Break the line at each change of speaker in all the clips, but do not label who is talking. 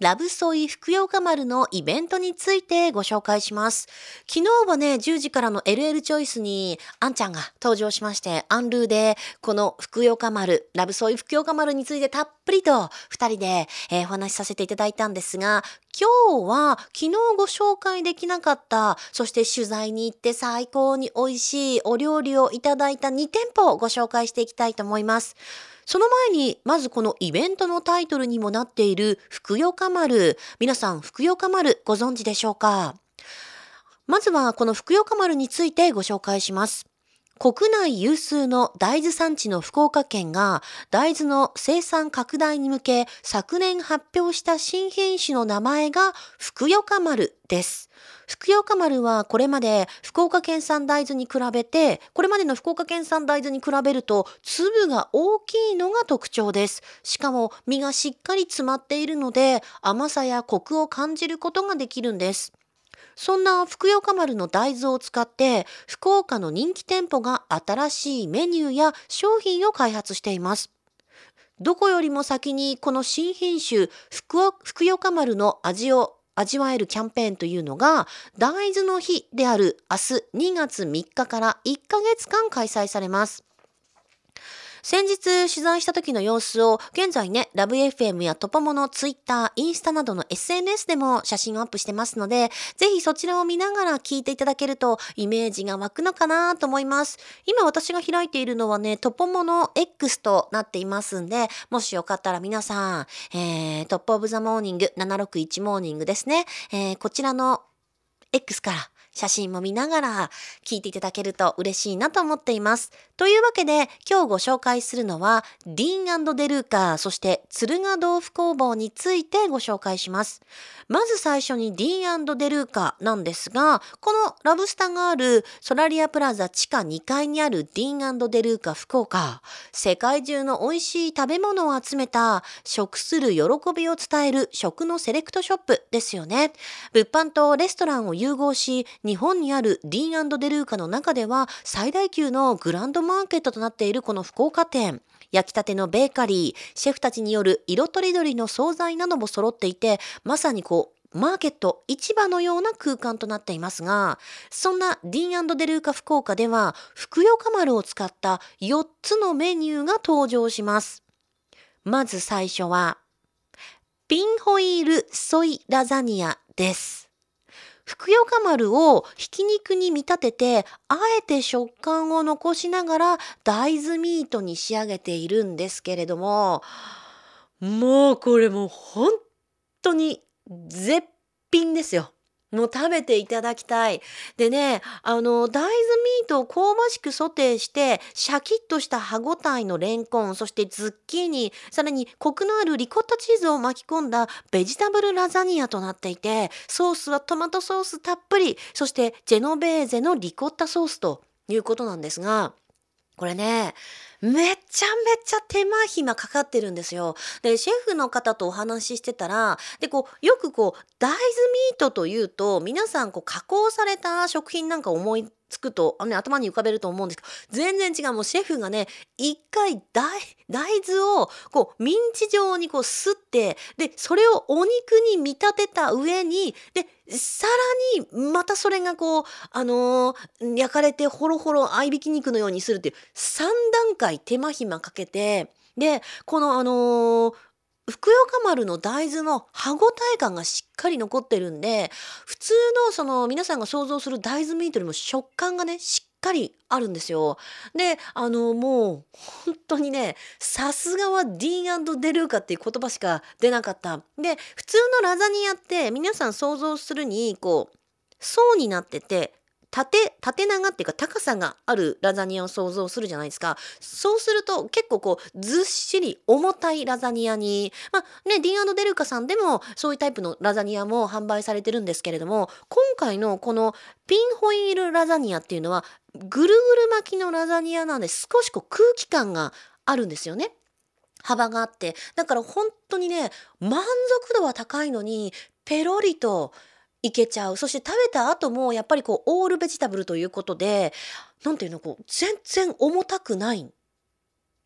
ラブソイふくよか丸のイベントについてご紹介します。昨日はね、10時からの LL チョイスにあんちゃんが登場しまして、アンルーでこのふくよか丸、ラブソイふくよか丸についてたっぷりと2人で、お話しさせていただいたんですが、今日は昨日ご紹介できなかった、そして取材に行って最高に美味しいお料理をいただいた2店舗をご紹介していきたいと思います。その前に、まずこのイベントのタイトルにもなっているふくよか丸。皆さん、ふくよか丸ご存知でしょうか？まずはこのふくよか丸についてご紹介します。国内有数の大豆産地の福岡県が大豆の生産拡大に向け昨年発表した新品種の名前がふくよか丸です。ふくよか丸はこれまでの福岡県産大豆に比べると粒が大きいのが特徴です。しかも実がしっかり詰まっているので甘さやコクを感じることができるんです。そんなふくよか丸の大豆を使って福岡の人気店舗が新しいメニューや商品を開発しています。どこよりも先にこの新品種ふくよか丸の味を味わえるキャンペーンというのが大豆の日である明日2月3日から1ヶ月間開催されます。先日取材した時の様子を現在ね、ラブ FM やトポモのツイッター、インスタなどの SNS でも写真をアップしてますので、ぜひそちらを見ながら聞いていただけるとイメージが湧くのかなと思います。今私が開いているのはね、トポモの X となっていますんで、もしよかったら皆さん、トップオブザモーニング761モーニングですね、こちらの X から写真も見ながら聞いていただけると嬉しいなと思っています。というわけで今日ご紹介するのはディーン&デルーカ、そして敦賀豆腐工房についてご紹介します。まず最初にディーン&デルーカなんですが、このラブスタがあるソラリアプラザ地下2階にあるディーン&デルーカ福岡、世界中の美味しい食べ物を集めた食する喜びを伝える食のセレクトショップですよね。物販とレストランを融合し、日本にあるディーン&デルーカの中では最大級のグランドマーケットとなっているこの福岡店。焼きたてのベーカリー、シェフたちによる色とりどりの惣菜なども揃っていて、まさにマーケット、市場のような空間となっていますが、そんなディーン&デルーカ福岡では、ふくよか丸を使った4つのメニューが登場します。まず最初は、ピンホイールソイラザニアです。ふくよか丸をひき肉に見立てて、あえて食感を残しながら大豆ミートに仕上げているんですけれども、もうこれもう本当に絶品ですよ。もう食べていただきたい。でね、大豆ミートを香ばしくソテーして、シャキッとした歯ごたえのレンコン、そしてズッキーニ、さらにコクのあるリコッタチーズを巻き込んだベジタブルラザニアとなっていて、ソースはトマトソースたっぷり、そしてジェノベーゼのリコッタソースということなんですが、これね、めちゃめちゃ手間暇かかってるんですよ。で、シェフの方とお話ししてたら、で、よく大豆ミートというと、皆さん加工された食品なんか思いつくと、頭に浮かべると思うんですけど、全然違う。もうシェフがね、一回大豆をミンチ状にすって、で、それをお肉に見立てた上に、で、さらにまたそれが焼かれてホロホロ合いびき肉のようにするっていう3段階手間暇かけて、で、ふくよか丸の大豆の歯ごたえ感がしっかり残ってるんで、普通の皆さんが想像する大豆ミートよりも食感がね、しっかりあるんですよ。で、もう本当にね、さすがはディーン&デルーカっていう言葉しか出なかった。で、普通のラザニアって皆さん想像するに、層になってて、縦長っていうか高さがあるラザニアを想像するじゃないですか。そうすると結構ずっしり重たいラザニアに、ディーン&デルーカさんでもそういうタイプのラザニアも販売されてるんですけれども、今回のこのピンホイールラザニアっていうのはぐるぐる巻きのラザニアなんで少し空気感があるんですよね。幅があって。だから本当にね、満足度は高いのにペロリといけちゃう。そして食べた後もやっぱりオールベジタブルということで、なんていうの、全然重たくない。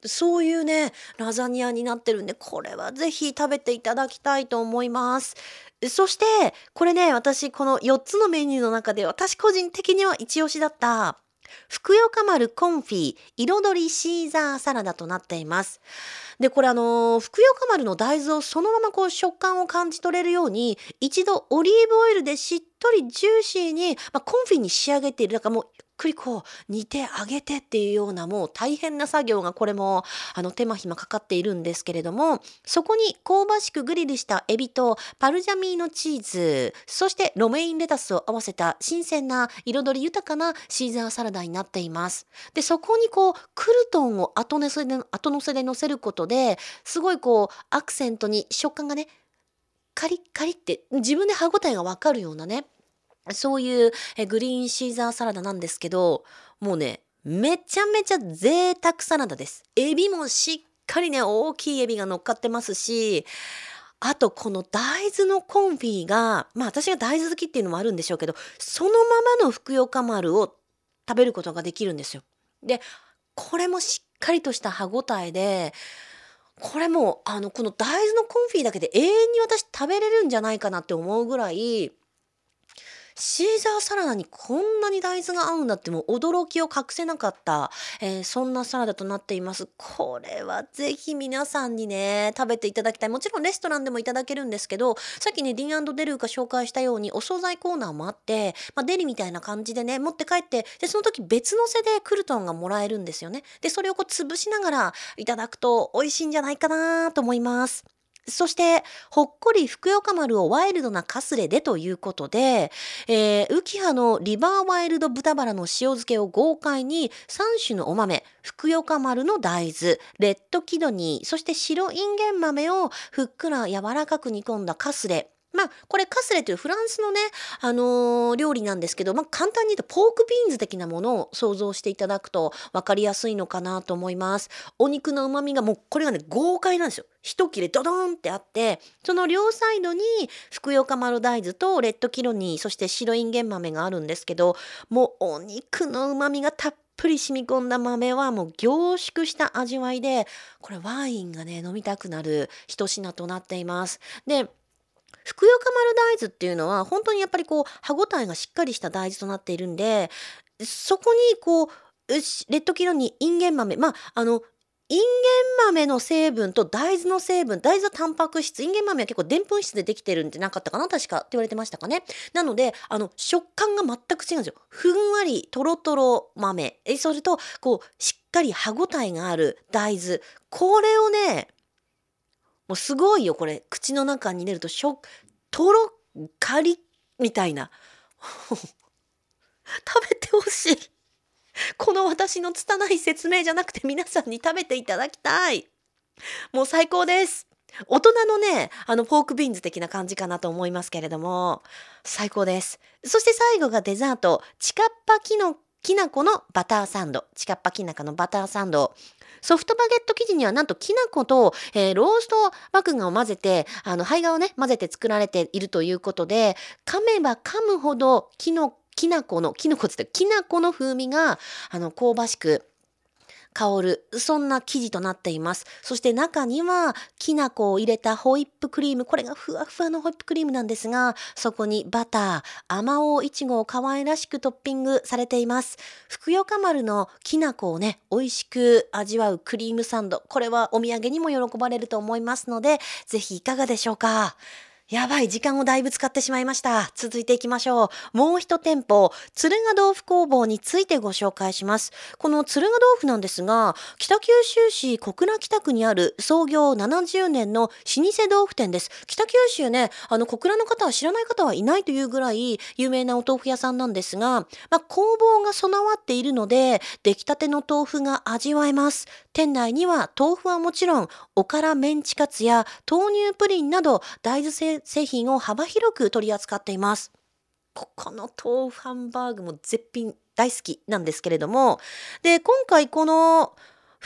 そういうね、ラザニアになってるんで、これはぜひ食べていただきたいと思います。そして、これね、私この4つのメニューの中で、私個人的には一押しだった、ふくよか丸コンフィ彩りシーザーサラダとなっています。で、これふくよか丸の大豆をそのままこう食感を感じ取れるように、一度オリーブオイルでしっとりジューシーに、コンフィに仕上げている。だからもうゆっくりこう煮て揚げてっていうような、もう大変な作業がこれも手間暇かかっているんですけれども、そこに香ばしくグリルしたエビとパルジャミーノチーズ、そしてロメインレタスを合わせた新鮮な彩り豊かなシーザーサラダになっています。で、そこにこうクルトンを後乗せで乗せることで、すごいこうアクセントに食感がね、カリッカリって自分で歯ごたえがわかるようなね、そういうグリーンシーザーサラダなんですけど、もうね、めちゃめちゃ贅沢サラダです。エビもしっかりね、大きいエビが乗っかってますし、あとこの大豆のコンフィが、私が大豆好きっていうのもあるんでしょうけど、そのままのふくよか丸を食べることができるんですよ。で、これもしっかりとした歯ごたえで、これもこの大豆のコンフィだけで永遠に私食べれるんじゃないかなって思うぐらい、シーザーサラダにこんなに大豆が合うんだってもう驚きを隠せなかった、そんなサラダとなっています。これはぜひ皆さんにね、食べていただきたい。もちろんレストランでもいただけるんですけど、さっきね、ディーン&デルーが紹介したようにお惣菜コーナーもあって、デリみたいな感じでね、持って帰って、で、その時別のせでクルトンがもらえるんですよね。で、それをこう潰しながらいただくと美味しいんじゃないかなと思います。そして、ほっこりふくよか丸をワイルドなカスレでということで、ウキハのリバーワイルド豚バラの塩漬けを豪快に3種のお豆、ふくよか丸の大豆、レッドキドニー、そして白インゲン豆をふっくら柔らかく煮込んだカスレ。これカスレというフランスのね、料理なんですけど、簡単に言うとポークビーンズ的なものを想像していただくと分かりやすいのかなと思います。お肉の旨味がもうこれがね、豪快なんですよ。一切れドドーンってあって、その両サイドにふくよか丸大豆とレッドキロニー、そして白インゲン豆があるんですけど、もうお肉の旨味がたっぷり染み込んだ豆はもう凝縮した味わいで、これワインがね、飲みたくなる一品となっています。で、ふくよか丸大豆っていうのは、本当にやっぱりこう、歯ごたえがしっかりした大豆となっているんで、そこにこう、レッドキロにインゲン豆、インゲン豆の成分と大豆の成分、大豆はタンパク質、インゲン豆は結構でんぷん質でできてるんじゃなかったかな、確かって言われてましたかね。なので、食感が全く違うんですよ。ふんわり、とろとろ豆。それと、こう、しっかり歯ごたえがある大豆。これをね、もうすごいよ、これ。口の中に入れると、とろ、カリみたいな。食べてほしい。この私の拙い説明じゃなくて皆さんに食べていただきたい。もう最高です。大人のね、ポークビーンズ的な感じかなと思いますけれども、最高です。そして最後がデザート、チカッパきなこのバターサンド。チカッパきなこのバターサンド。ソフトバゲット生地にはなんときな粉と、ロースト麦芽を混ぜて、胚芽をね、混ぜて作られているということで、噛めば噛むほどきな粉の風味が、香ばしく香る、そんな生地となっています。そして中にはきな粉を入れたホイップクリーム、これがふわふわのホイップクリームなんですが、そこにバター、あまおういちごを可愛らしくトッピングされています。ふくよか丸のきな粉をね、美味しく味わうクリームサンド、これはお土産にも喜ばれると思いますので、ぜひいかがでしょうか。やばい、時間をだいぶ使ってしまいました。続いていきましょう。もう一店舗、敦賀豆腐工房についてご紹介します。この敦賀豆腐なんですが、北九州市小倉北区にある創業70年の老舗豆腐店です。北九州ね、小倉の方は知らない方はいないというぐらい有名なお豆腐屋さんなんですが、工房が備わっているので、出来たての豆腐が味わえます。店内には豆腐はもちろん、おからメンチカツや豆乳プリンなど大豆製品を幅広く取り扱っています。ここの豆腐ハンバーグも絶品大好きなんですけれども、で、今回この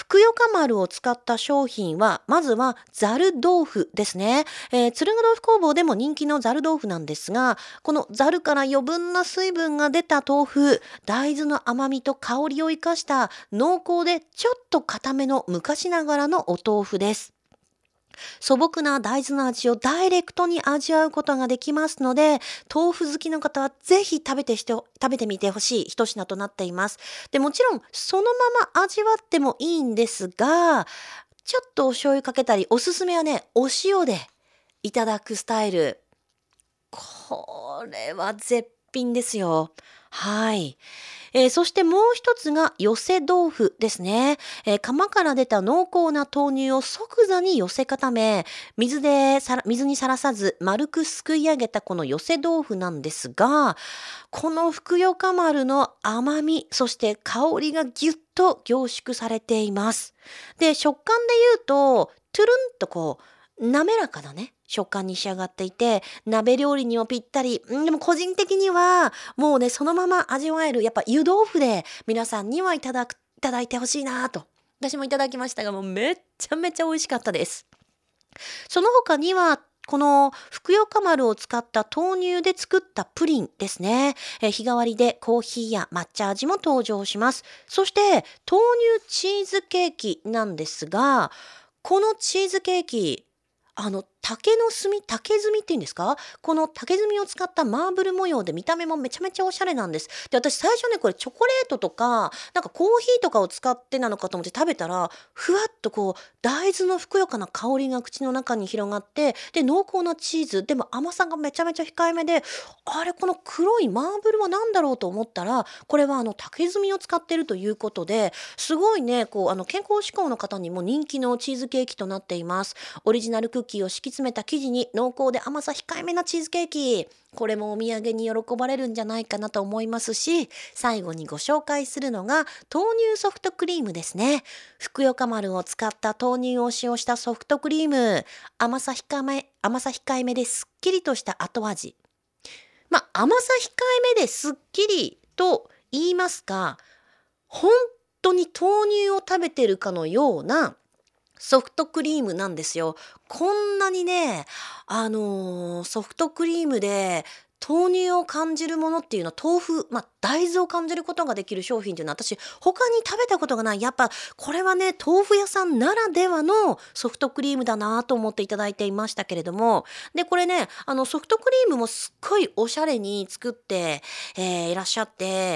ふくよか丸を使った商品は、まずはざる豆腐ですね。鶴ヶ豆腐工房でも人気のざる豆腐なんですが、このざるから余分な水分が出た豆腐、大豆の甘みと香りを生かした濃厚でちょっと固めの昔ながらのお豆腐です。素朴な大豆の味をダイレクトに味わうことができますので、豆腐好きの方はぜひ食べてみてほしい一品となっています。で、もちろんそのまま味わってもいいんですが、ちょっとお醤油かけたり、おすすめはね、お塩でいただくスタイル。これは絶品ですよ。はい。そしてもう一つが寄せ豆腐ですね。釜から出た濃厚な豆乳を即座に寄せ固め、水にさらさず丸くすくい上げたこの寄せ豆腐なんですが、このふくよか丸の甘み、そして香りがぎゅっと凝縮されています。で、食感で言うと、トゥルンと滑らかなね、食感に仕上がっていて、鍋料理にもぴったり。でも個人的には、もうね、そのまま味わえる、やっぱ湯豆腐で皆さんにはいただいてほしいなと。私もいただきましたが、もうめっちゃめちゃ美味しかったです。その他には、このふくよか丸を使った豆乳で作ったプリンですね。日替わりでコーヒーや抹茶味も登場します。そして豆乳チーズケーキなんですが、このチーズケーキ、竹炭っていうんですか？この竹炭を使ったマーブル模様で見た目もめちゃめちゃおしゃれなんです。で、私最初ね、これチョコレートとか、なんかコーヒーとかを使ってなのかと思って食べたら、ふわっと大豆のふくよかな香りが口の中に広がって、で、濃厚なチーズ、でも甘さがめちゃめちゃ控えめで、あれ、この黒いマーブルは何だろうと思ったら、これは竹炭を使ってるということで、すごいね、健康志向の方にも人気のチーズケーキとなっています。オリジナルクッキーを敷き詰めた生地に濃厚で甘さ控えめなチーズケーキ。これもお土産に喜ばれるんじゃないかなと思いますし、最後にご紹介するのが豆乳ソフトクリームですね。ふくよか丸を使った豆乳を使用したソフトクリーム。甘さ控えめですっきりとした後味。甘さ控えめですっきりと言いますか、本当に豆乳を食べてるかのようなソフトクリームなんですよ。こんなにね、ソフトクリームで豆乳を感じるものっていうのは豆腐、大豆を感じることができる商品っていうのは私他に食べたことがない。やっぱこれはね、豆腐屋さんならではのソフトクリームだなと思っていただいていましたけれども。で、これね、ソフトクリームもすっごいおしゃれに作って、いらっしゃって、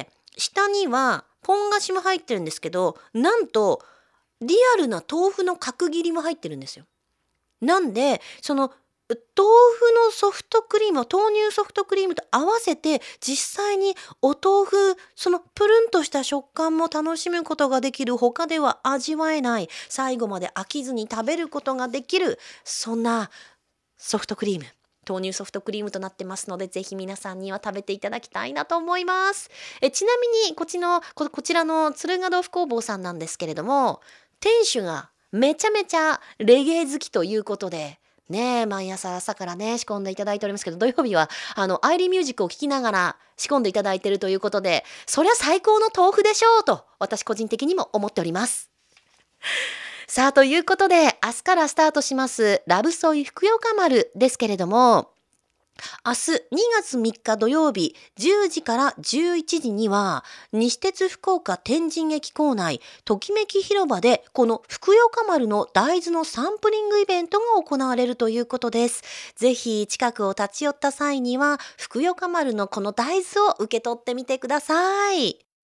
下にはポン菓子も入ってるんですけど、なんとリアルな豆腐の角切りも入ってるんですよ。なんで、その豆腐のソフトクリームを豆乳ソフトクリームと合わせて実際にお豆腐、そのプルンとした食感も楽しむことができる、他では味わえない、最後まで飽きずに食べることができる、そんなソフトクリーム。豆乳ソフトクリームとなってますので、ぜひ皆さんには食べていただきたいなと思います。ちなみにこちらの鶴ヶ豆腐工房さんなんですけれども、店主がめちゃめちゃレゲエ好きということで、毎朝からね、仕込んでいただいておりますけど、土曜日は、アイリーミュージックを聴きながら仕込んでいただいているということで、そりゃ最高の豆腐でしょうと、私個人的にも思っております。さあ、ということで、明日からスタートします、ラブソイふくよか丸ですけれども、明日2月3日土曜日10時から11時には西鉄福岡天神駅構内ときめき広場でこのふくよか丸の大豆のサンプリングイベントが行われるということです。ぜひ近くを立ち寄った際にはふくよか丸のこの大豆を受け取ってみてください。